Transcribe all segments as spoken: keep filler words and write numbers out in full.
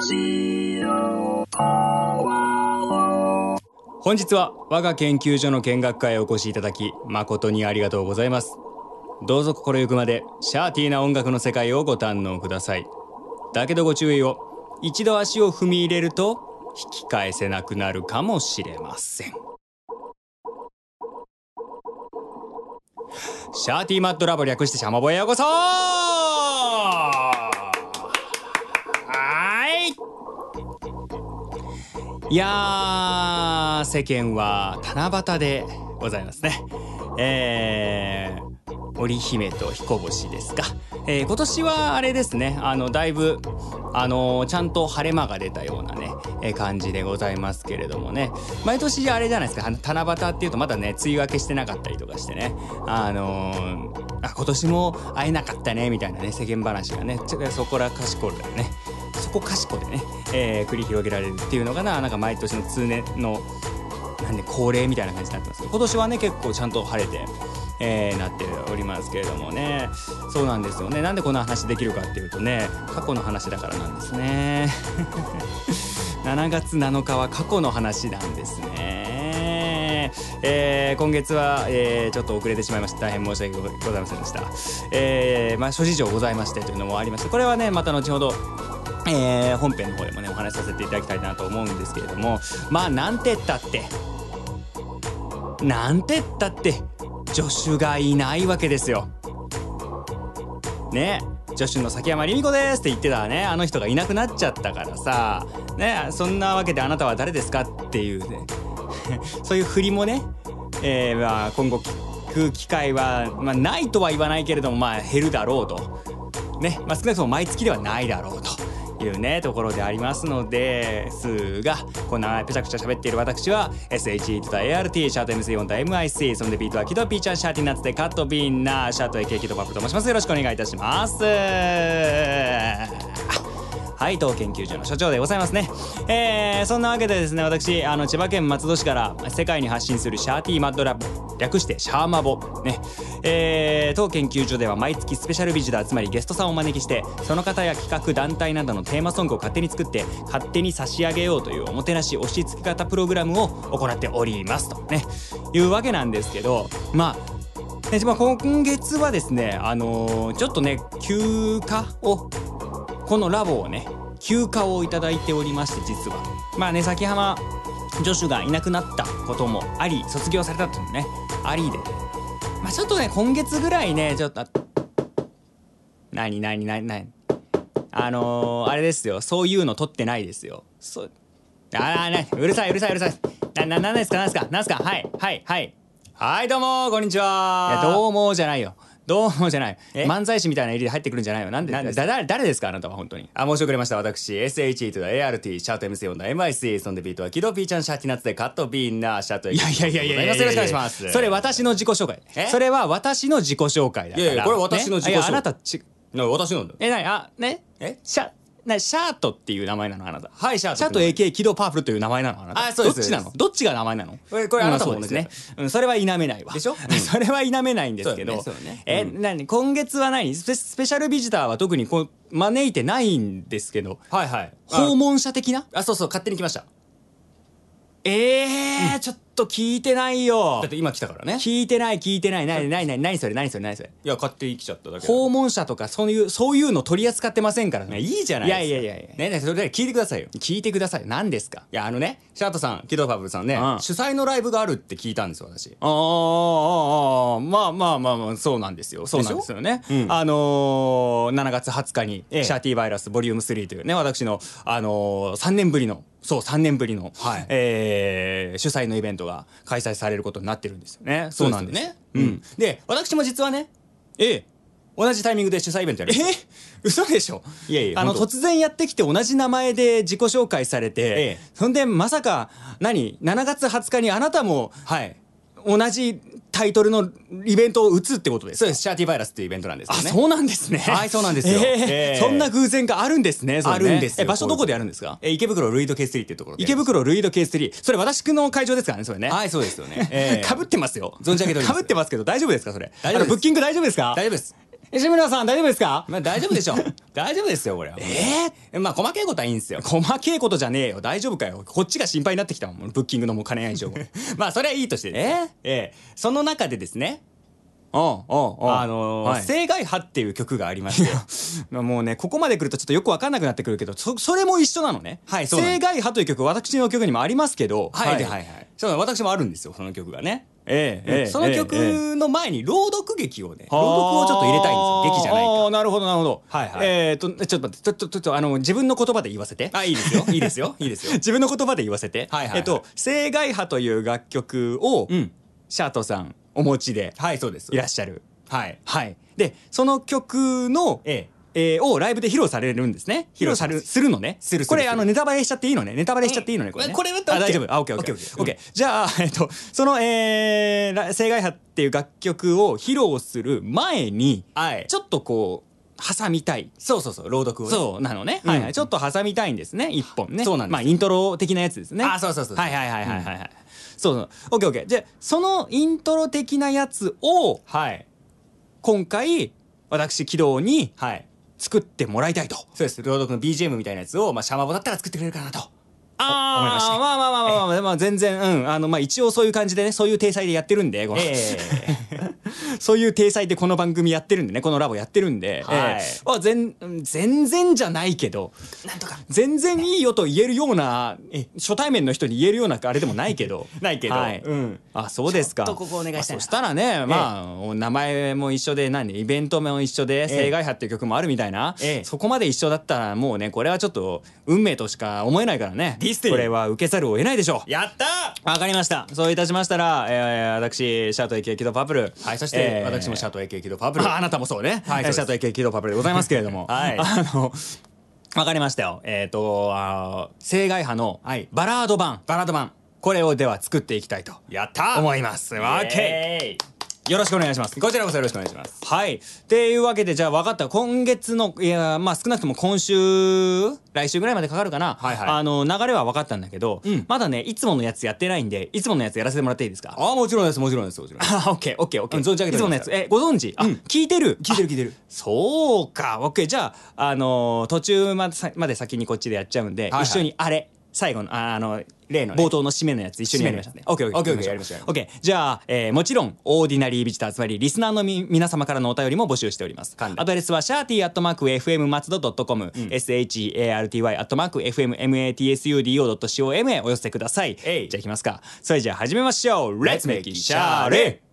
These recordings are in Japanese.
本日は我が研究所の見学会へお越しいただき誠にありがとうございます。どうぞ心ゆくまでシャーティーな音楽の世界をご堪能ください。だけどご注意を。一度足を踏み入れると引き返せなくなるかもしれません。シャーティーマッドラボ略してシャマボへようこそ。はい。いやー、世間は七夕でございますね。えー、織姫と彦星ですか。えー、今年はあれですね、あのだいぶあのー、ちゃんと晴れ間が出たようなね、えー、感じでございますけれどもね、毎年あれじゃないですか、七夕っていうとまだね梅雨明けしてなかったりとかしてね、あのー、あ今年も会えなかったねみたいなね世間話がねそこらかしこでねそこかしこでね、えー、繰り広げられるっていうのがな、なんか毎年の通年のなんで恒例みたいな感じになってますけど、今年はね結構ちゃんと晴れてえー、なっておりますけれどもね。そうなんですよね。なんでこんな話できるかっていうとね、過去の話だからなんですね。しちがつなのかは過去の話なんですね。えー、今月は、えー、ちょっと遅れてしまいました。大変申し訳ございませんでした。えー、まあ諸事情ございましてというのもありまして、これはねまた後ほどえー、本編の方でもねお話しさせていただきたいなと思うんですけれども、まあなんて言ったってなんて言ったって助手がいないわけですよ。ね、助手の崎山りみ子ですって言ってたね、あの人がいなくなっちゃったからさ、ね、そんなわけであなたは誰ですかっていうねそういう振りもね、えー、まあ今後聞く機会は、まあ、ないとは言わないけれども、まあ減るだろうとね、まあ少なくとも毎月ではないだろうというねところでありますのですが、こんなペチャクチャ喋っている私は エスエイチイー と エーアールティー シャート エムシー オンと エムアイシー、 そんでビートはキドピーちゃんシャーティーナッツでカットビーンなシャート エーケー キドパップと申します。よろしくお願いいたします。はい、当研究所の所長でございますね。えー、そんなわけでですね、私あの千葉県松戸市から世界に発信するシャーティーマッドラボ、略してシャーマボね、えー、当研究所では毎月スペシャルビジター、つまりゲストさんをお招きして、その方や企画団体などのテーマソングを勝手に作って勝手に差し上げようというおもてなし押し付け型プログラムを行っておりますとねいうわけなんですけど、まあ、まあ、今月はですね、あのー、ちょっとね休暇をこのラボをね休暇をいただいておりまして、実はまあね崎浜助手がいなくなったこともあり、卒業されたっていうのねありで、まあちょっとね今月ぐらいねちょっとなになになになにあのー、あれですよ、そういうの撮ってないですよ。そうああねうるさいうるさいうるさいなななんですかなんですかなんですかはいはいはいはいどうもこんにちは。いやどうもじゃないよ、どうもじゃない。漫才師みたいな入りで入ってくるんじゃないよ。なんで、だ、だ、誰ですかあなたは本当に。あ、申し遅れました。私 エスエイチイー と エーアールティー シャート エムシー オンの エムアイシー、 そんでビートはキドピーちゃんシャーティナッツでカットビーンなシャート。いやいやいやいやいや、よろしくお願いします。それ私の自己紹介。それは私の自己紹介だから。いやいやこれ私の自己紹介。あなたちな私なんだよ。えなにあねえシャなシャートっていう名前なのあなた。はいシャート。シャート エーケー キドパープルという名前なのあなた。あそうです。どっちなのどっちが名前なの。これこれあなたもですね。うんそれは否めないわ。でしょ。それは否めないんですけど。えなに今月は何スペスペシャルビジターは特にこう招いてないんですけど。はいはい。訪問者的な。あそうそう勝手に来ました。ええちょっと聞いてないよ。だって今来たからね。聞いてない聞いてない。なになになになにそれなにそれなにそれ。いや勝手に来ちゃっただけ。訪問者とかそういうそういうの取り扱ってませんからね。いいじゃないですか。いやいやいやいや。ねねそれで聞いてくださいよ。聞いてください。何ですか。いやあのねシャートさんキドパブさんね主催のライブがあるって聞いたんですよ私。ああああまあまあまあまあそうなんですよ。そうなんですよね。あのしちがつはつかにシャーティーバイラスボリュームスリーというね私のあのさんねんぶりのそうさんねんぶりの、はいえー、主催のイベントが開催されることになってるんですよね。そうなんですね。うん。で私も実はね、ええ同じタイミングで主催イベントやる。え嘘でしょ。いやいやあの突然やってきて同じ名前で自己紹介されて、ええ、そんでまさか何しちがつはつかにあなたもはい同じタイトルのイベントを打つってことですか。そうです。シャーティーバイラスっていうイベントなんですよね。あ、そうなんですね。はい、そうなんですよ。えー、そんな偶然があるんですね。あるんですよ。え、場所どこでやるんですか。え、池袋ルイード ケースリー っていうところで。池袋ルイード ケースリー。それ私の会場ですからね、それね。はい、そうですよね。かぶってますよ。存じ上げております。かぶってますけど大丈夫ですかそれ。大丈夫です。ブッキング大丈夫ですか。大丈夫です。 石村さん大丈夫ですか？ まあ大丈夫でしょ。大丈夫ですよこれは。 ええまあ細けいことはいいんですよ。 細けいことじゃねえよ。大丈夫かよ。こっちが心配になってきたもん。ブッキングのもう金ない以上。 まあそれはいいとしてですね。ええその中でですね、 おうおうおうあのーはい青海派っていう曲がありまして。 もうねここまで来るとちょっとよく分かんなくなってくるけど、そそれも一緒なのね。 はいそうなんです青海派という曲私の曲にもありますけど、 はいはいはい。そう私もあるんですよその曲がね。 ええええそのええ曲の前に朗読劇をね、朗読をちょっと入れたいんですよ。劇じゃないあかあなるほどなるほど。 はいはいえっとちょっと待ってちょっとちょっとあの自分の言葉で言わせて。 あいいですよいいですよいいですよ。 自分の言葉で言わせて。 はいはいはいえっと青海派という楽曲をうんシャートさんお持ちではいそうですいらっしゃる。 はいはい。でその曲のえええーをライブで披露されるんですね。披露されるするのね。 するするこれするあのネタバレしちゃっていいのね。ネタバレしちゃっていいのね。これね。 これはあ大丈夫。あオッケーオッケーオッケーオッケー。じゃあえっとそのえーら青海派っていう楽曲を披露する前にはいちょっとこう挟みたい。 そうそうそう朗読をねそうなのね。 うんはいはい。ちょっと挟みたいんですね。一本ね。 そうなんですまあイントロ的なやつですね。 あそうそうそうはいはいはいはいはいはい。そうそう。オッケーオッケー。じゃあそのイントロ的なやつをはい今回私軌道にはい作ってもらいたいと。 そうです朗読の ビージーエム みたいなやつをまあシャマボだったら作ってくれるかなと。 あ思いましてあまあまあまあまあまあ、まあ、全然うんあのまあ一応そういう感じでねそういう体裁でやってるんで、このえそういう体裁でこの番組やってるんでねこのラボやってるんで、 はいええあ全全然じゃないけどなんとか全然いいよと言えるようなえ初対面の人に言えるようなあれでもないけどないけどはいうんあそうですか。 ちょっとここお願いしたいなあそしたらねまあお名前も一緒で何イベントも一緒で「 ええ青海派」っていう曲もあるみたいな、 ええそこまで一緒だったらもうねこれはちょっと運命としか思えないからねディスティニーこれは受けざるを得ないでしょう。 やったわかりました。そういたしましたら、えー、私シャート エーケー キドパプル、 はいそして、 えー私もシャトー エーケー キドパブルああなたもそうね、 はいそうですえーシャート エーケー キドパプルでございますけれども、 はいあのわかりましたよ。えっ、とあー青海派のはいバラード版、 バラードマンこれをでは作っていきたいとやった思います。オッケー。よろしくお願いします。 こちらこそよろしくお願いします。 はい。っていうわけでじゃあ分かった。今月のいやまあ少なくとも今週来週ぐらいまでかかるかな。 はいはいあの流れは分かったんだけど、 うんまだねいつものやつやってないんでいつものやつやらせてもらっていいですか？ ああもちろんですもちろんですもちろんですあオッケーオッケーオッケー。 うん存じ上げておりますいつものやつえご存知？あ、 うん聞いてる聞いてる聞いてるあそうかオッケー。じゃああのー途中までさまで先にこっちでやっちゃうんで、 はいはい一緒にあれ最後のああの例のね冒頭の締めのやつ一緒にやりましょうね。オッケーオッケーオッケーオッケーやりましょうオッケー。じゃあ、えーもちろんオーディナリービジターつまりリスナーのみ皆様からのお便りも募集しております。 勘弁アドレスはシャーティーアットマーク エフエム マツドドットコム シャーティー アットマーク エフエム マツドドットコム へお寄せください。じゃえいあいきますか。それじゃあ始めましょう。Let's make it シャーレ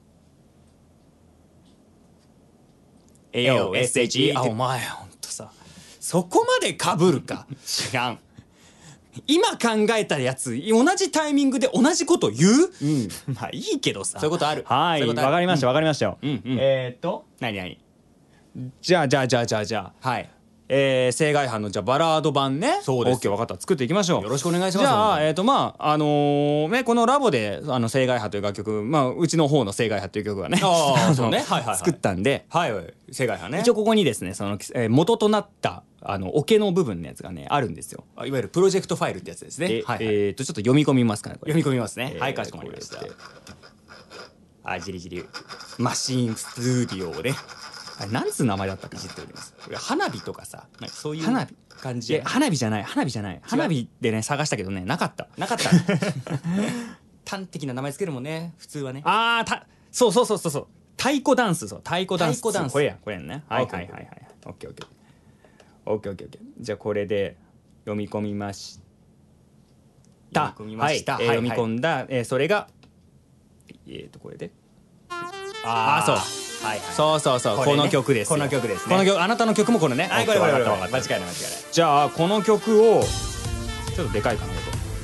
エヨ エスエイチイー あお前ほんとさそこまでかぶるか違う今考えたやつ同じタイミングで同じこと言う、 うんまあいいけどさそういうことあるはいそういうことあるわかりましたわかりましたよ、 うんうんえーっと何何じゃあじゃあじゃあじゃあじゃあはいえー、青海派のじゃあバラード版ねそうですオッケー分かった作っていきましょうよろしくお願いしますじゃあ本当にえーっとまああのーねこのラボであの青海派という楽曲まあうちの方の青海派という曲がねのあーそうねはいはいはい作ったんではいはい世界派ね一応ここにですねその、えー元となったあのオケの部分のやつがねあるんですよ。 あいわゆるプロジェクトファイルってやつですねえはいはいえーっとちょっと読み込みますかねこれ読み込みますねえーはいかしこまりましたこれであじりじりマシーンスタジオをねあれなんつう名前だったかいじっておりますこれ花火とかさなんかそういう花火感じえ花火じゃない花火じゃない花火でね探したけどねなかった。 なかった端的な名前つけるもんね普通はねあーたそうそうそうそうそう太鼓ダンスそう太鼓ダンス太鼓ダンスこれやこれやんねはいオッケーはいはいはいオッケーオッケーオッケーオッケーオッケーじゃあこれで読み込みました読み込みましたはいえーはいはい読み込んだえーそれがえーとこれでああそうはいはいそうそうそうこれねこの曲ですよこの曲ですねこの曲あなたの曲もこれねはいこれこれこれわかったわかった間違いない間違いないじゃあこの曲をちょっとでかいかな音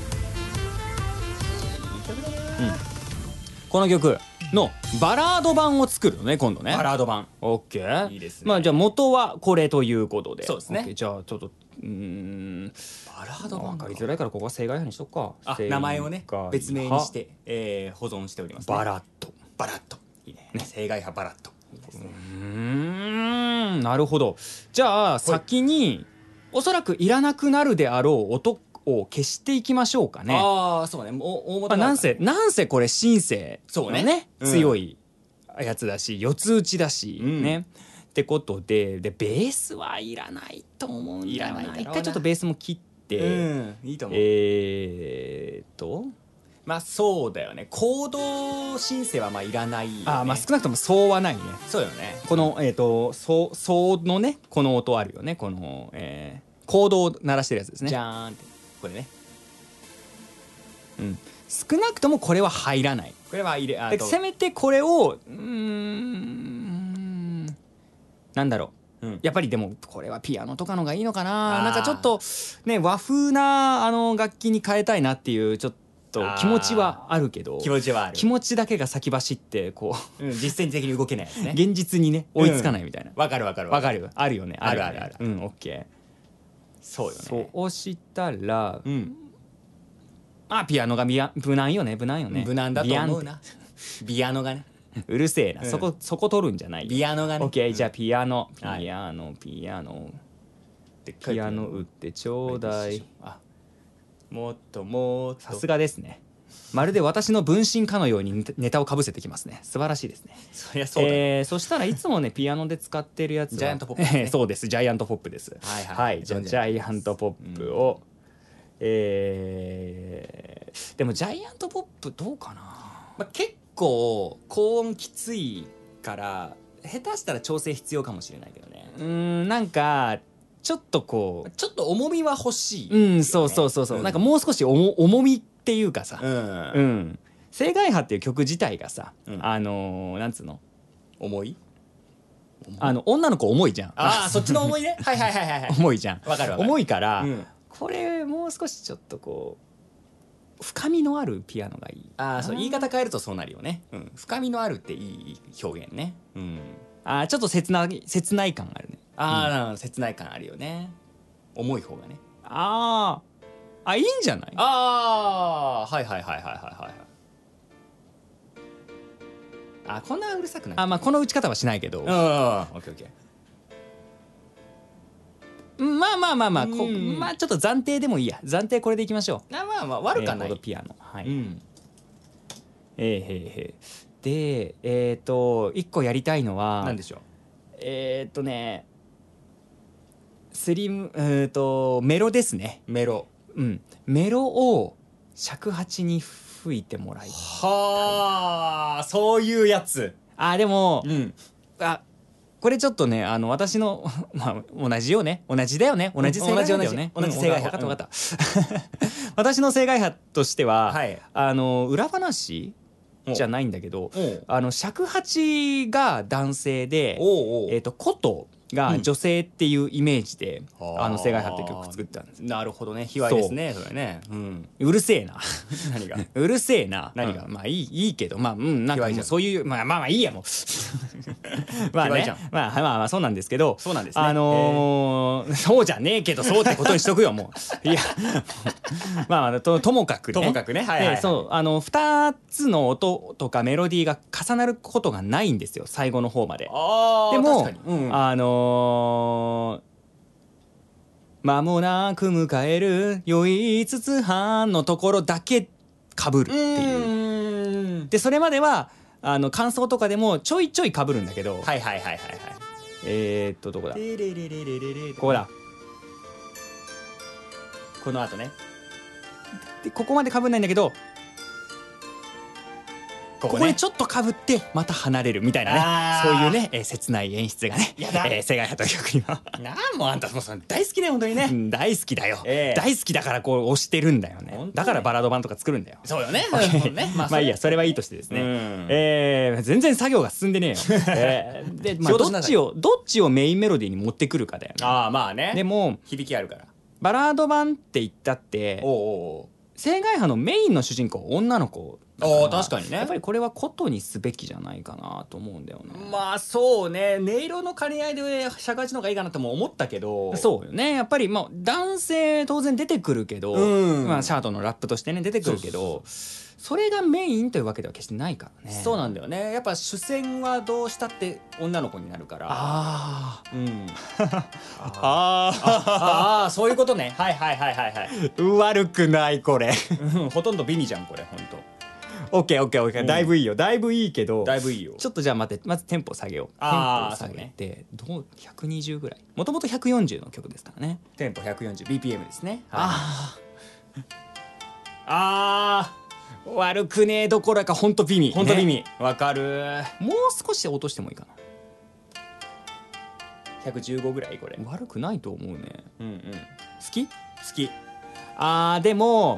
うんこの曲のバラード版を作るのね今度ねバラード版オッケーいいですねまあじゃあ元はこれということでそうですねオッケーじゃあちょっとうーんバラード版分かりづらいからここは正解派にしとくかあ正解名前をね派別名にしてえー保存しておりますねバラッとバラッといいね正解派バラッといいですねうーんなるほどじゃあ先におそらくいらなくなるであろう音を消していきましょうかねああそうねお大まあ、 元がなんせなんせこれシンセそうねのねうん強いやつだし四つ打ちだし、 うんねってことででベースはいらないと思うんだよいらないだろうな一回ちょっとベースも切って、 うんいいと思う、 えーっとまあそうだよねコード申請はまあいらないよねあーまあ少なくともそうはないね。 そうよねこのえーっとそうそうのねこの音あるよねこの、えー、コードを鳴らしてるやつですね。 じゃーんってこれねうん少なくともこれは入らない。 これは入れあとでせめてこれをうーんなんだろう、 うんやっぱりでもこれはピアノとかのがいいのかな。 あーなんかちょっとね和風なあの楽器に変えたいなっていうちょっと気持ちはあるけど気持ちはある気持ちだけが先走ってこうん、実践的に動けないやつうね現実にね追いつかないみたいな。 わかるわかるわかるあるよねあるよねあるあるうんオッケー。 そうよねそうしたらうんあピアノがビア無難よね無難よね無難だとビアンって思うなビアノがねうるせえな、 うんそこそこ取るんじゃないよ。 ビアノがねオッケーじゃあうんピアノはいピアノピアノでっかいピアノ打ってちょうだい。 あもっともっとさすがですね。まるで私の分身かのようにネタをかぶせてきますね。素晴らしいですね。 そりゃそうだ、 えーそしたらいつもねピアノで使ってるやつはジャイアントポップですねそうですジャイアントポップです。 はいはいはい、じゃあ存じジャイアントポップを、えーでもジャイアントポップどうかな。 まあ、結構高音きついから下手したら調整必要かもしれないけどねうーんなんかちょっとこちょっと重みは欲しい、 ううんそうそうそうそう、なんかもう少し重重みっていうかさ、 うん、 うん「青海派」っていう曲自体がさ、 うんあのーなんつうの重いあの女の子重いじゃん。 ああそっちの重いねはいはいはいはいはい重いじゃん。 わかるわかる重いから、 うんこれもう少しちょっとこう深みのあるピアノがいい。 ああそう言い方変えるとそうなるよね、うん、深みのあるっていい表現ね、うん、 あーちょっと切な切ない感があるね。 ああ、切ない感あるよね重い方がねあーあいいんじゃない。 ああはいはいはいはいはいはいあこんなうるさくないあまあこの打ち方はしないけど、 うんオッケーオッケーまあまあまあまあこうんまあちょっと暫定でもいいや。暫定これでいきましょう。 あまあまあ悪かない、 えーコードピアノはい。 うんえー、へーへーでえっ、と一個やりたいのはなんでしょうえっ、とねスリムえっ、とメロですね。 メロうんメロを尺八に吹いてもらいはあそういうやつあでも、 うんあこれちょっとねあの私のまあ同じよね同じだよね同じ正解派だよね。 同じ同じ同じ正解分か派った分かった私の正解派としては、 はいあの裏話じゃないんだけどおうあの尺八が男性でおうおうえー、と琴が女性っていうイメージで、 うんあの正解派って曲作ったんです。 なるほどね卑猥ですねそれねうんうるせえな何がうるせえな何がうんまあいいいいけどまあうんなんか卑猥じゃもうんそういうまあまあまあいいやもうまあね卑猥じゃんまあまあまあそうなんですけどそうなんですねあのーそうじゃねえけどそうってことにしとくよもういやまあまあとともかくねともかくねはいはいはいでそうあのふたつの音とかメロディーが重なることがないんですよ最後の方まで。 あーでも、 確かにうんあのー間もなく迎える酔いつつ半のところだけかぶるっていううでそれまではあの感想とかでもちょいちょいかぶるんだけど、 はいはいはいはいはいえー、っとどこだレレレレレレレここだこの後ねでここまでかぶんないんだけどここねでちょっとかぶってまた離れるみたいなあーねそういうね、えー切ない演出がねやだえー、世界派という曲にはなんもあんたもうそれ大好きだよ本当にねうん大好きだよ、 ええ大好きだからこう推してるんだよね本当ねだからバラード版とか作るんだよそうよねねまあいいやそれはいいとしてですね、 うんえー全然作業が進んでねえよ、えーで、まあ、ど仕事しなさいっちをどっちをメインメロディーに持ってくるかだよね。 ああまあねでも響きあるからバラード版って言ったっておうおうおう青海派のメインの主人公は女の子だからおー確かにねやっぱりこれは琴にすべきじゃないかなと思うんだよね。 まあそうね音色の兼ね合いで尺八の方がいいかなとも思ったけどそうよねやっぱりまあ男性当然出てくるけど、 うんまあ、シャートのラップとしてね出てくるけどそれがメインというわけでは決してないからね。 そうなんだよねやっぱ主戦はどうしたって女の子になるからあうんーあああそういうことねはいはいはいはいはいー悪くないこれうんほとんど美味じゃんこれほんとオッケーオッケーオッケー、だいぶいいよ、だいぶいいけど、 だいぶいいよ。 ちょっとじゃあ待って、まずテンポ下げよう。 あーテンポを下げて、どうひゃくにじゅうぐらい、もともとひゃくよんじゅうの曲ですからね。 テンポ ひゃくよんじゅうビーピーエム ですね。はい、 あああー悪くねえどころかほんと美味、 ほんと美ね味。わかる。 もう少し落としてもいいかひゃくじゅうごぐらいこれ。 な。悪くないと思うね。 うんうん。 好き？ 好き。 あーでも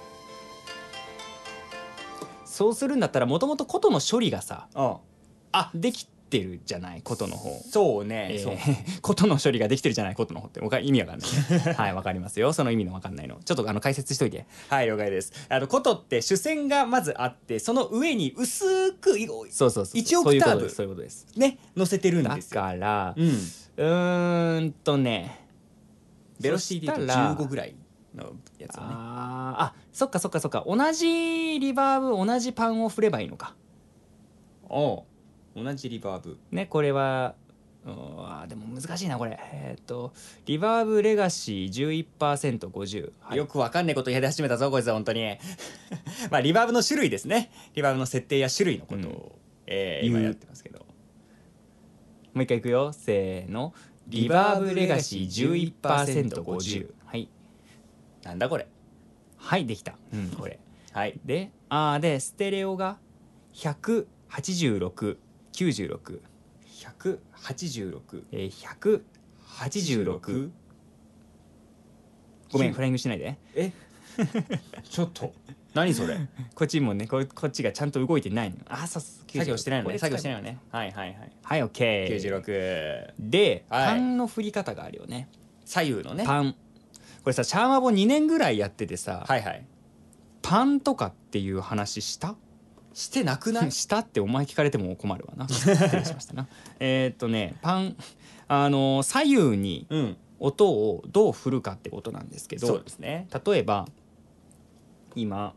そうするんだったらもともと琴の処理がさうん。 あできてるじゃない、琴の方。 そうね。 えそう。 ー、琴の処理ができてるじゃない、琴の方ってわか意味わかんないねはいわかりますよ、その意味のわかんないのちょっとあの解説しといて。 はい、了解です。あの琴って主線がまずあって、その上に薄く色そうそうそう、 いちオクターブそういうことです、そういうことです。 ね乗せてるんだですよ。 からうん。 うーんとねベロシティで言うとそしたらじゅうごぐらいのやつをね。 あーあそっかそっかそっか、同じリバーブ同じパンを振ればいいのかおう同じリバーブ。 ね。これはうーんあーでも難しいなこれ。えっ、とリバーブレガシー じゅういちパーセントごじゅう、はい、 よくわかんないこと言い始めたぞこいつは本当にまあリバーブの種類ですね。リバーブの設定や種類のことを、 うんえー今やってますけど。 もう一回いくよ、せーの。リバーブレガシー じゅういちパーセントごじゅう、はいなんだこれ。 はいできた、うん、これはい。 であーでステレオがひゃくはちじゅうろく、きゅうじゅうろく、 ひゃくはちじゅうろく。 えー、ひゃくはちじゅうろく、ごめんフライングしないで。 えちょっと何それ。 こっちもねここっちがちゃんと動いてないの。あそうそう作業してないのね。作業してないいのね。はいはいはい。 はいオッケー。 きゅうじゅうろく。 で、 はいパンの振り方があるよね。 左右のね。 パンこれさシャーマボにねんぐらいやっててさ、 はいはい。 パンとかっていう話したしてなくないしたってお前聞かれても困るわな失礼しましたなえーっとねパンあの左右にうん。 音をどう振るかってことなんですけど、 そうですね。 例えば今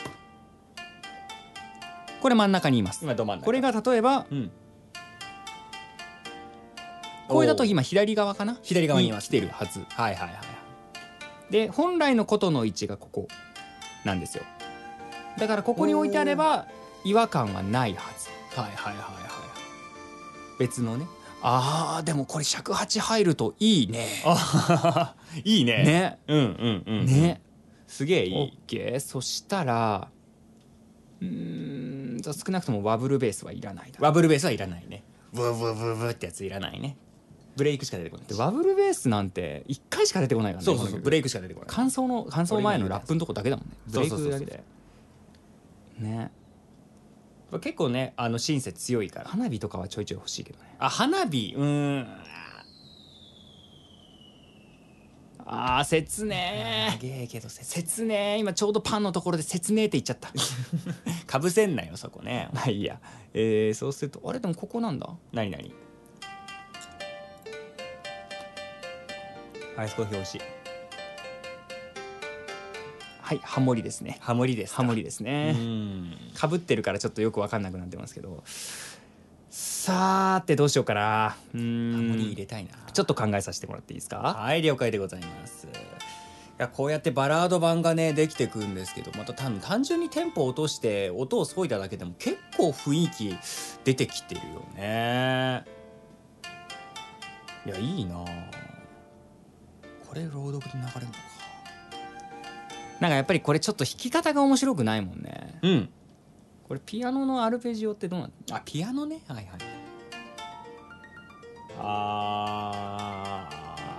これ真ん中にいます。 今ど真ん中。 これが例えばうん。 これだと今左側かな、 左側にいます来てるはずはいはいはい。 で、本来の琴の位置がここなんですよ。だからここに置いてあれば違和感はないはず。 はいはいはいはい。 別のね。あーでもこれ尺八入るといいね。 あいいね。 ねうんうんうん。 ね。 すげえいオッい。 ケー。そしたらうーんじゃあ少なくともワブルベースはいらないだろう。 ワブルベースはいらないね。ブーブーブーブーってやついらないね。ブレイクしか出てこないでワブルベースなんていっかいしか出てこないからね。 そうそうそう。ブレイイクしか出てこない。 感想の感想前のラップのとこだけだもんね。ブレイそうそうそうそうクだけでね。 結構ね、あのシンセ強いから。 花火とかはちょいちょい欲しいけどね。 あ、花火。うーん。 あー切ねげえけどせー切ねー今ちょうどパンのところで切ねーって言っちゃったかぶせんなよそこね。 まあいいや。えー、そうするとあれでもここなんだ。 何何。アイスコーヒー美味しい。 はいハモリですね。 ハモリですか。 ハモリですうね。 ん。 かぶってるからちょっとよく分かんなくなってますけど、さーてどうしようかな。うーんハモリ入れたいな。 ちょっと考えさせてもらっていいですか。 はい了解でございます。いやこうやってバラード版がねできてくんですけど、また多分単純にテンポを落として音を削いだだけでも結構雰囲気出てきてるよね。いやいいな。これ朗読で流れるのか。 なんかやっぱりこれちょっと弾き方が面白くないもんね。 うん。 これピアノのアルペジオってどうなんだ。 あピアノね。はいはい。あ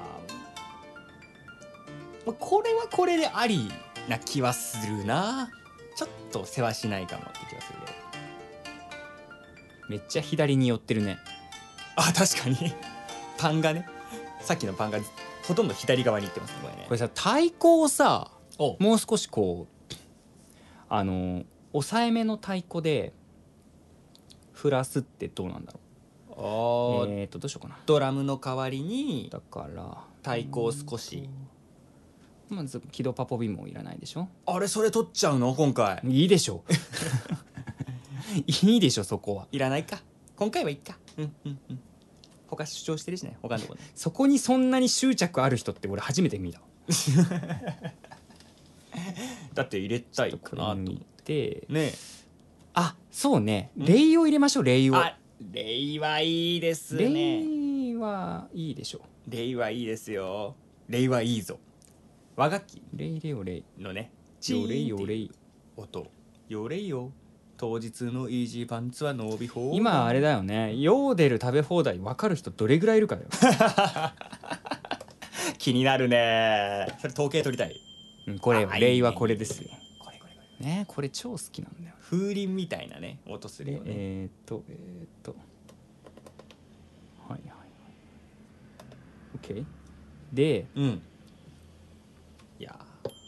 ーこれはこれでありな気はするな。ちょっと世話しないかもって気がするけど。 めっちゃ左に寄ってるね。 あ確かにパンがね、さっきのパンがほとんど左側に行ってますねこれね。 これさ太鼓をさおもう少しこうあの抑えめの太鼓で振らすってどうなんだろあーう。えーとどうしようかな。 ドラムの代わりにだから太鼓を少し。 まずキドパポビもいらないでしょ。 あれそれ取っちゃうの今回。 いいでしょいいでしょそこは。 いらないか今回はいいか。うんうんうん他主張してるしね他のとこね。 そこにそんなに執着ある人って俺初めて見た。 だって入れたいかなと思っててね。 あ、そうね、 んレイを入れましょう。レイを。 あ、レイはいいですレね。 イはいいでしょレイはいいですよ。レイはいいぞ。和楽器う。レイレオレイ。 のね、 ヨレイチーンっていうヨレイ。 音。よれよ。当日のイージーパンツは伸び放題。 今あれだよね、ヨーデル食べ放題分かる人どれぐらいいるかよ。 気になるね。それ統計取りたい。 うん、これあレイはいいねこれですよ。 これこれこれ。 ね、これ超好きなんだよ。 風鈴みたいなね音するでよね。 えー、っとえー、っとはいはいはい OK で、 うん。いや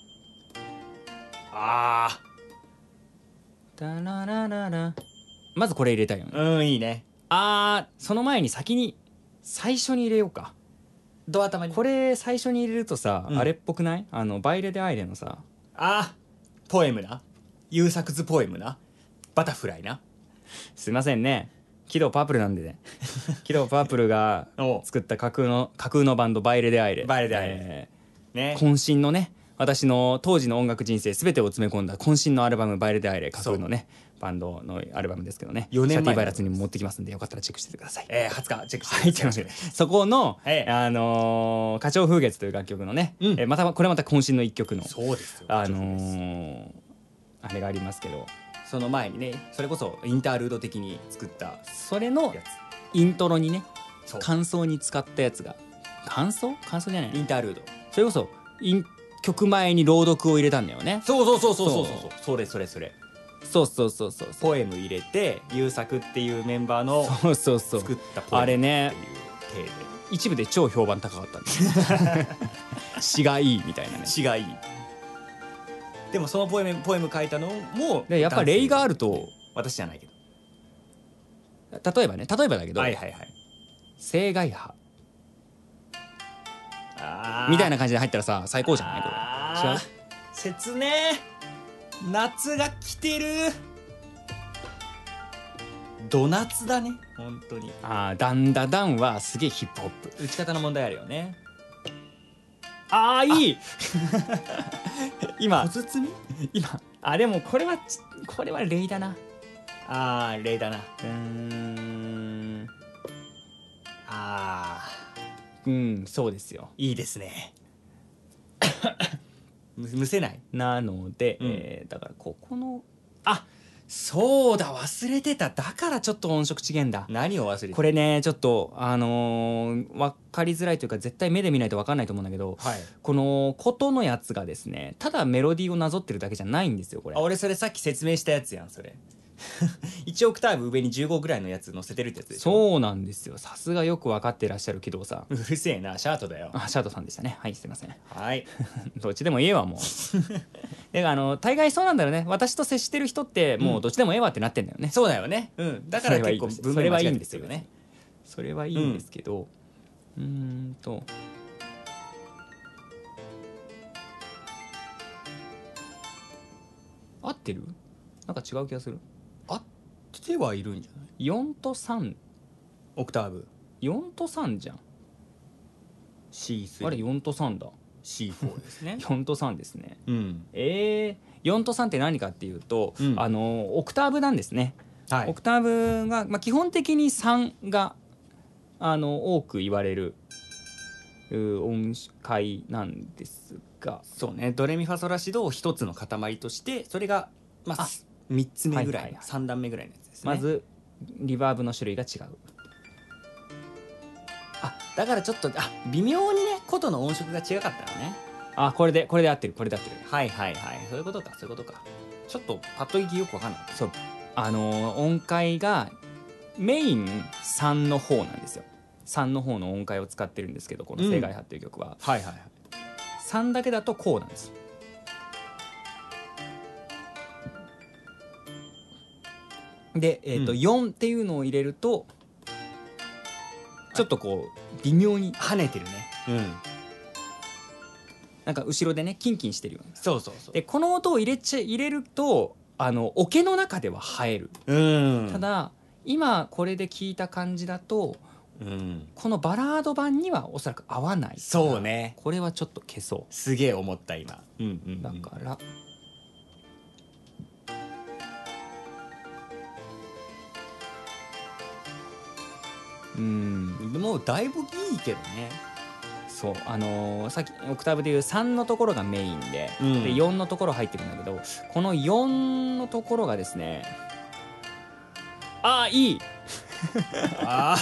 ああタララララ、まずこれ入れたいよね。 うんいいね。 あー、その前に先に最初に入れようか。 ドア頭にこれ最初に入れるとさ、 うんあれっぽくない？あのバイレ・デ・アイレのさ、 あーポエムな。優作図ポエムな。バタフライな。 すいませんね、喜怒パープルなんでね。喜怒パープルがおう作った架空の架空のバンドバイレ・デ・アイレ。 バイレデアイレえねー渾身のね、私の当時の音楽人生全てを詰め込んだ渾身のアルバム「バイレ・デ・アイレ」架空のねバンドのアルバムですけどね、 よねんまえシャティバイラツにも持ってきますんでよかったらチェックしててください。 えー、はつかチェックしてはい、というわけでそこの、 ええあのー花鳥風月という楽曲のね、 うんえーまたこれまた渾身の一曲のそうですよ。 あのーあれがありますけど、 その前にねそれこそインタールード的に作ったそれのやイントロにねつ。そう感想に使ったやつが、感想感想じゃないインタールード。 それこそイン曲前に朗読を入れたんだよね。 そうそうそうそうそうそそううそれそれそれ。 そうそうそうそうそうポエム入れて優作っていうメンバーのそうそうそう作ったポエムあれねっていう体で一部で超評判高かったんです詩がいいみたいなね。 詩がいい。でもそのポエムポエム書いたのもでやっぱ例があると、 私じゃないけど。 例えばね例えばだけど、 はいはいはい。 青外波あみたいなな感じで入ったらさ最高じゃないこれ。違う？ 切ねー。夏が来てる。ド夏だね本当に。 あーダンダダンはすげえヒップホップ。 打ち方の問題あるよね。 ああいい今小包み。 今あでもこれはちこれは例だな。 あー例だな。 うーんあうんそうですよ。 ーいいですね。むむせない。 なので、 うんえーだからここのあそうだ忘れてた、だからちょっと音色違えんだ。 何を忘れてこれねちょっとあのー、分かりづらいというか絶対目で見ないと分かんないと思うんだけど、 はい。 この琴のやつがですねただメロディーをなぞってるだけじゃないんですよこれあ。俺それさっき説明したやつやんそれ。いちオクターブ上にじゅうごぐらいのやつ載せてるってやつでしょ。 そうなんですよ。さすがよく分かってらっしゃる木戸さん。 うるせえなシャートだよ。 あシャートさんでしたね。はいすいません。 はい。 どっちでもええわもうであの大概そうなんだろうね。私と接してる人ってもうどっちでもええわってなってんだよね。 そうだよね。うん。だから結構文それ面間違えてはいいんですよるよね。 それはいいんですけど、うーんと合ってる？なんか違う気がする。 合ってはいるんじゃない？ よんとさん、 オクターブ。 よんとさんじゃん。 シースリー。 あれよんとさんだ。 シーフォー ですね。 よんとさんですね。 うん。 えー、よんとさんって何かっていうと、 うんあのオクターブなんですね。 はい。 オクターブが、まあ、基本的にさんがあの多く言われるう音階なんですが、 そうね。ドレミファソラシドを一つの塊としてそれがまああみっつめぐらい、 はいはいはいさん段目ぐらいのやつですね。 まずリバーブの種類が違う。 あだからちょっとあ微妙にね琴の音色が違かったよね。 あこれでこれで合ってるこれで合ってる。 はいはいはいそういうことかそういうことか。ちょっとパッと聞きよくわかんない。 そうあの音階がメインさんの方なんですよ。さんの方の音階を使ってるんですけどこの「青外波」っていう曲は、 はいはいはい。 さんだけだとこうなんですよ。で、えーとうんよんっていうのを入れるとちょっとこう微妙に跳ねてるね。うん。 なんか後ろでねキンキンしてるような。 そうそうそう。 でこの音を入れちゃ入れるとあの桶の中では映える。 うん。 ただ今これで聞いた感じだとうん。 このバラード版にはおそらく合わない。 そうね。 これはちょっと消そすげえ思った今。うんうん、 う。だからうんもうだいぶいいけどね。 そうあのーさっきオクターブでいうさんのところがメインで、うん、でよんのところ入ってるんだけど、このよんのところがですね、ああいいあ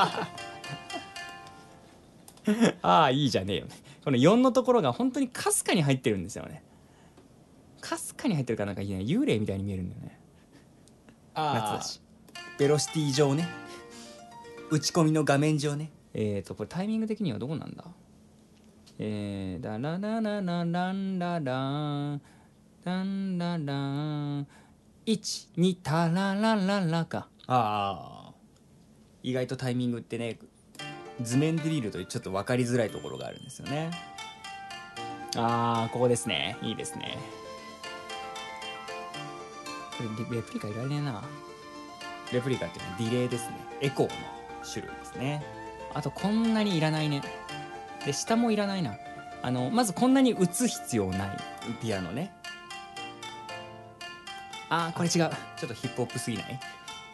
ああいいじゃねえよね。このよんのところが本当にかすかに入ってるんですよね。かすかに入ってるからなんかいいね、幽霊みたいに見えるんだよね。 あ夏だしベロシティ上ね、打ち込みの画面上ね。 えーとこれタイミング的にはどこなんだ。えー、ダララララランラランランラランいちにタララララか。 ああ意外とタイミングってね、図面で見るとちょっと分かりづらいところがあるんですよね。 ああここですね、いいですね。これレプリカいられねえな。 レプリカっていうのはディレイですね、エコーの種類ですね。 あとこんなにいらないね。で下もいらないな。あのまずこんなに打つ必要ないピアノね。 あーこれ違う、 ちょっとヒップホップすぎない？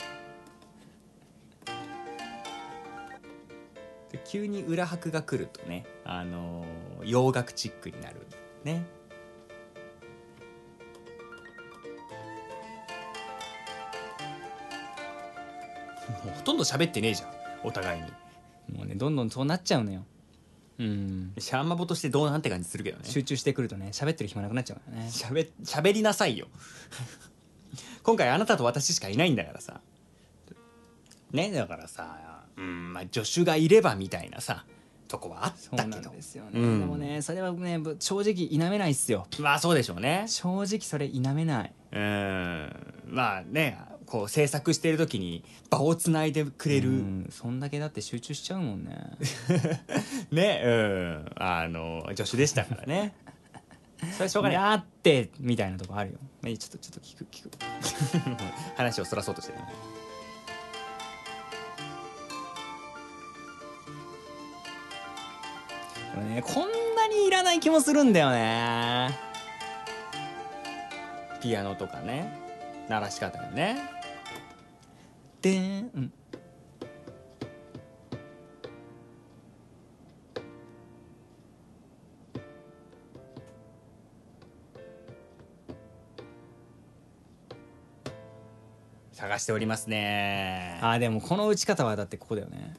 で急に裏拍が来るとね、あのー、洋楽チックになるね。もうほとんど喋ってねえじゃんお互いに。 もうねどんどんそうなっちゃうのよ。うん、 シャーマボとしてどうなんって感じするけどね。 集中してくるとね喋ってる暇なくなっちゃうからね。 しゃべ喋りなさいよ今回あなたと私しかいないんだからさね。だからさ、うんまあ助手がいればみたいなさとこはあったけど。そうなんですよね、うん、でもねそれはね正直否めないっすよ。 まあそうでしょうね。 正直それ否めない。 うんまあねこう制作してる時に場をつないでくれる、うん、 そんだけだって集中しちゃうもんねねうんあの助手でしたからねそれはしょうがない。 やってみたいなとこあるよ。ちょっとちょっと聞く聞く話をそらそうとしてる。 でもねこんなにいらない気もするんだよね。 ピアノとかね鳴らし方がね。 でん、うん、 探しておりますね。 あーでもこの打ち方はだってここだよね。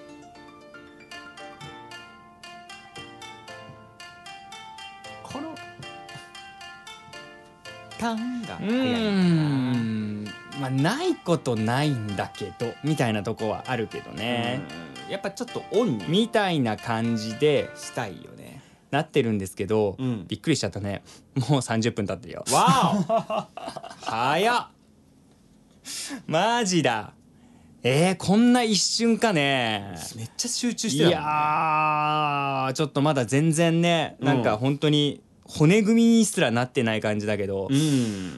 このタンが早いな。まあないことないんだけどみたいなとこはあるけどね。 やっぱちょっとオンにみたいな感じでしたいよね。 なってるんですけど、 うん、 びっくりしちゃったね。もうさんじゅっぷん経ってるよ。 わお早っマジだ。えー、こんな一瞬かね。 めっちゃ集中してたもんね。 いやーちょっとまだ全然ね、なんか本当に骨組みにすらなってない感じだけど、 うん、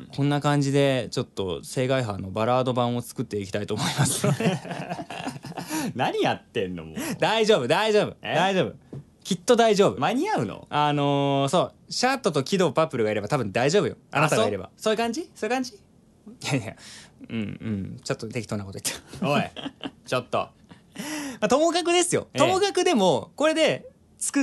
こんな感じでちょっと青海派のバラード版を作っていきたいと思います何やってんのもう。 大丈夫大丈夫大丈夫、きっと大丈夫。 間に合うの？ あのー、そうシャートとキドパープルがいれば多分大丈夫よ。あなたがいれば。 そ, そういう感じそういう感じ。 いやいやうんうんちょっと適当なこと言っておいちょっとまあともかくですよ、ええ、ともかくでもこれで作って、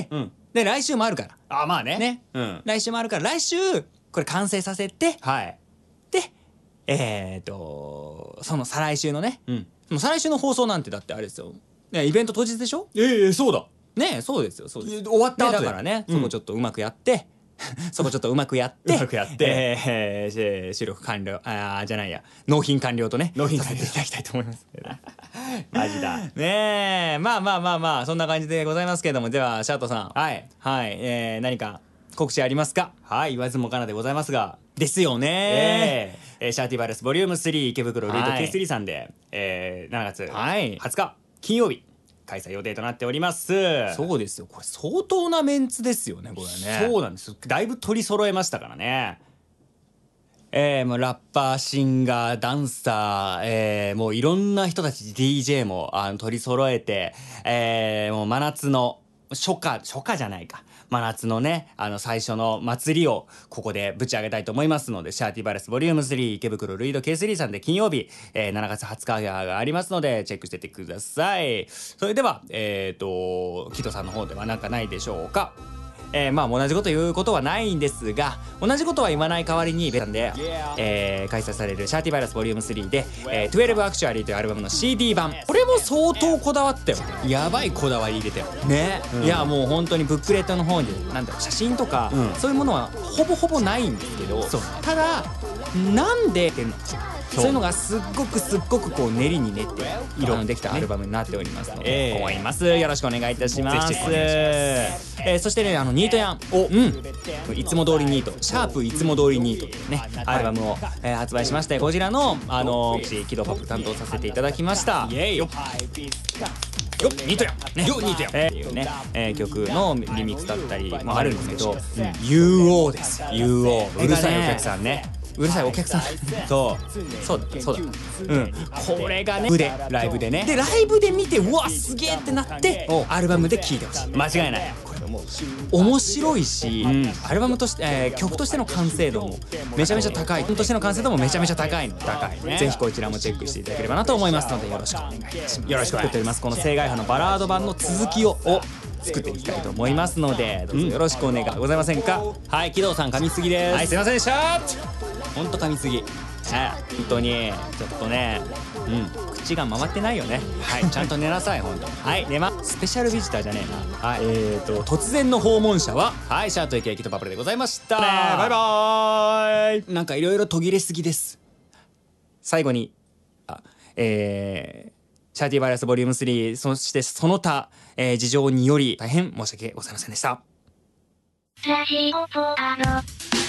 うん、 で来週もあるからあまあねね、 うん、 来週もあるから来週これ完成させて、 はい、 でえっ、ー、とその再来週のね、 うん、 もう再来週の放送なんてだってあれですよ、ね、イベント当日でしょ。 ええそうだねそうですよそうです。 終わった後、 ね、だからね、うん、そこちょっとうまくやってそこちょっとうまくやってうまくやって、 えー、収録完了あーじゃないや納品完了とね納品完了させていただきたいと思いますマジだねえまあまあまあまあそんな感じでございますけれども、ではシャートさんはいはい、えー、何か告知ありますか？ はい言わずもがなでございますがですよねえー、えー、シャーティバレスボリュームスリー池袋ルイド ケースリー さんで、はいえー、しちがつはつか金曜日開催予定となっております。 そうですよこれ相当なメンツですよねこれね。 そうなんですだいぶ取り揃えましたからね。 えー、もうラッパーシンガーダンサー、えー、もういろんな人たち ディージェー もあの取り揃えて、えー、もう真夏の初夏初夏じゃないか真夏のねあの最初の祭りをここでぶち上げたいと思いますので、シャーティバイラスボリュームスリー池袋ルイド ケースリー さんで金曜日、えー、しちがつはつかがありますのでチェックしてってください。それではえっ、ー、とキトさんの方ではなんかないでしょうか。えー、まあ同じこと言うことはないんですが、同じことは言わない代わりにベタンで、えー、開催されるシャーティバイラスボリュームスリーで、えー、じゅうにアクチュアリーというアルバムの シーディー 版、これも相当こだわったよ。 やばいこだわり入れたよね、うん、 いやもう本当にブックレットの方になんだろう写真とか、うん、そういうものはほぼほぼないんですけど、 そう、 ただなんでっていうのそういうのがすっごくすっごくこう練りに練って色のできたアルバムになっておりますので、思います。よろしくお願いいたします。ぜひお願いします。えー、そしてねあのニートヤンを、うん、いつも通りニートシャープいつも通りニートというねアルバムを、えー、発売しまして、こちらのあのキドパップ担当させていただきました。イエーイよっよっニートヤンねよっニートヤン、えー、っていうね、えー、曲のリミックスだったりもあるんですけど、うん、ユーオー です。 ユーオー うるさいお客さんね、うるさいお客さんそうそうだそうだうんこれがねでライブでねでライブで見てうわすげえってなってアルバムで聴いてほしい。間違いない。これもう面白いし、うん、アルバムとして、えー、曲としての完成度もめちゃめちゃ高い、曲としての完成度もめちゃめちゃ高いので高い、ね、ぜひこちらもチェックしていただければなと思いますのでよろしくお願いいたします。よろしくお願いします。この正外派のバラード版の続きをを作っていきたいと思いますので、どうぞよろしくお願いございませんか。うん、はい、木戸さん噛みすぎです。はい、すいませんでした。ほんと噛みすぎ。はい、本当にちょっとね、うん、口が回ってないよね。はい、ちゃんと寝なさい本当に。はい、寝ま。スペシャルビジターじゃねえな。はい、えーと突然の訪問者ははいシャートイケーキとパプルでございました。ね、バイバーイ。なんかいろいろ途切れすぎです。最後にあえー。シャーティバイラスボリュームスリー、そしてその他、えー、事情により大変申し訳ございませんでした。ラジオポアド